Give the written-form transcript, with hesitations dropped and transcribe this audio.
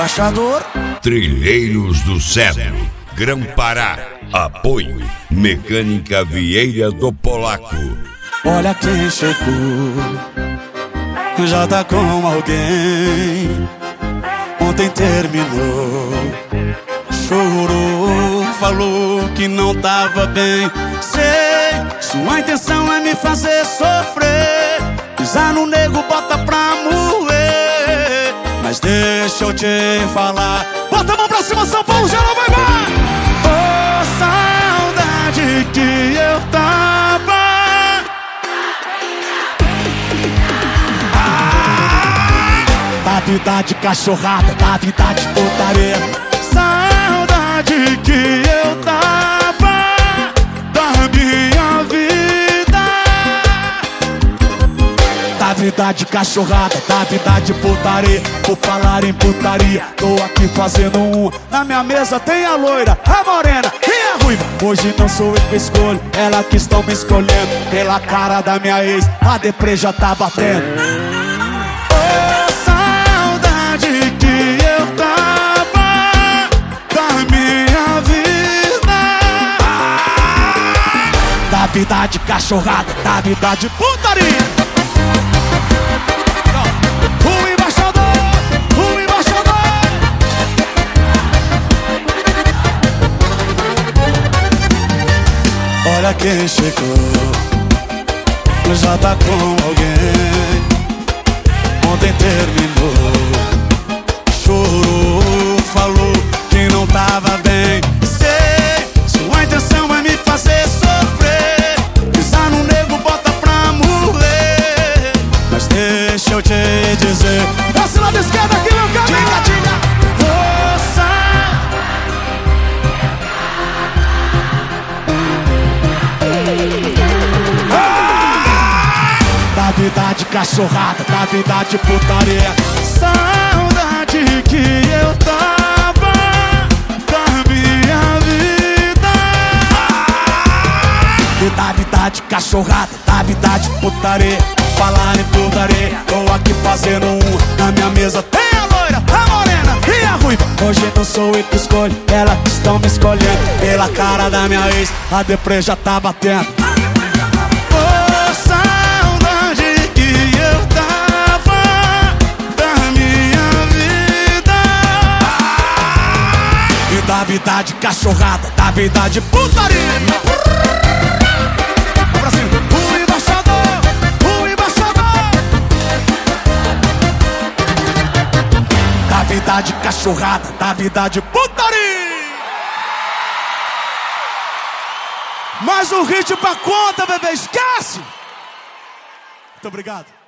embaixador. Trilheiros do Cedro, Grão-Pará. Apoio Mecânica Vieira do Polaco. Olha quem chegou, já tá com alguém. Ontem terminou, chorou, falou que não tava bem. Sei, sua intenção é me fazer sofrer, pisar no nego, bota pra moer. Mas deixa eu te falar, bota a mão pra cima, São Paulo, geral, vai, vai! Oh, saudade que eu tava. Da vida de cachorrada, da vida de putaria. Saudade que eu tava da minha vida. Da vida de cachorrada, da vida de putaria. Por falar em putaria, tô aqui fazendo um. Na minha mesa tem a loira, a morena e a ruiva. Hoje não sou eu que escolho, ela que estão me escolhendo. Pela cara da minha ex, a deprê já tá batendo. Da vida de cachorrada, da vida de putaria. O embaixador, o embaixador. Olha quem chegou, já tá com alguém. Ontem terminou, chorou, falou que não tava bem. Sei, sua intenção é me fazer sofrer, pisar no nego, bota pra morrer. Mas deixa eu te dizer, desce lá da esquerda aqui, meu cara. Diga, diga. Da vida de cachorrada, da vida de putaria. Saudade que eu tava da minha vida. Da vida de cachorrada, da vida de putaria. Falar em putaria, tô aqui fazendo um. Na minha mesa tem a loira, a morena e a ruiva. Hoje não sou eu que escolho, ela que estão me escolhendo. Pela cara da minha ex, a deprê já tá batendo. Da vida de cachorrada, da vida de putaria. Pra cima, o embaixador, o embaixador. Da vida de cachorrada, da vida de putaria. Mais um hit pra conta, bebê, esquece. Muito obrigado.